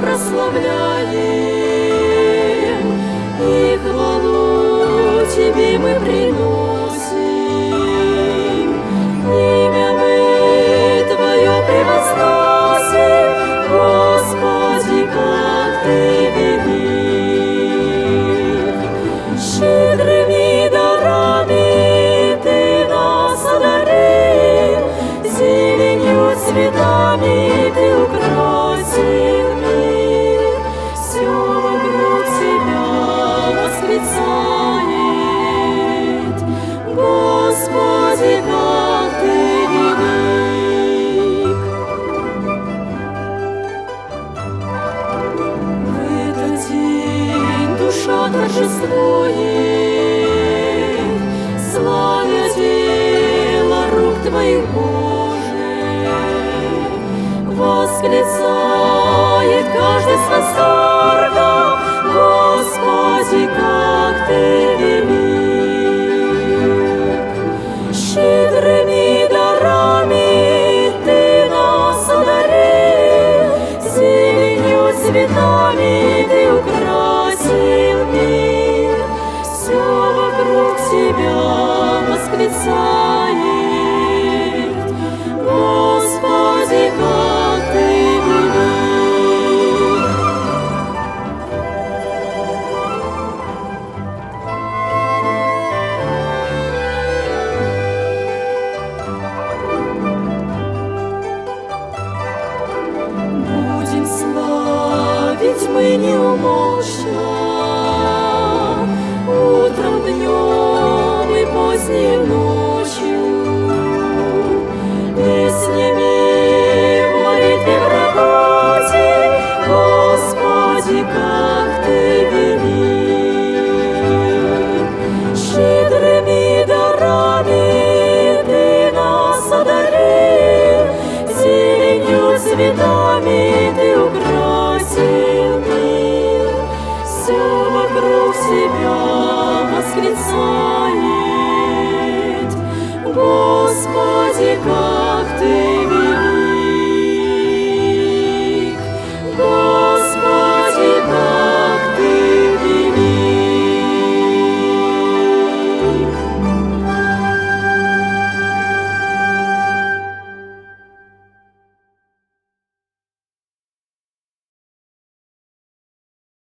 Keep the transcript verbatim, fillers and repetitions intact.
прославляем, и хвалу Тебе мы приносим. Имя мы Твое превозносим, Господи, как Ты велик. Щедрыми дарами Ты нас одарил, зеленью, цветами Ты украсил мир. Все вокруг Тебя восклицает: Господи, как Ты велик. В этот день душа торжествует, славя дело рук Твоих, Боже. Восклицает каждый с восторгом: Господи, как Ты велик. Щедрыми дарами Ты нас одарил, зеленью, цветами Ты украсил мир. Все вокруг Тебя восклицает: Господи, как Ты велик. Будем славить мы неумолчно, утром, днем и поздней ночью, песнями в молитве, в работе. Господи, как Ты велик. Щедрыми дарами Ты нас одарил, зеленью, цветами Ты украсил мир. Все вокруг Тебя восклицает: Господи, как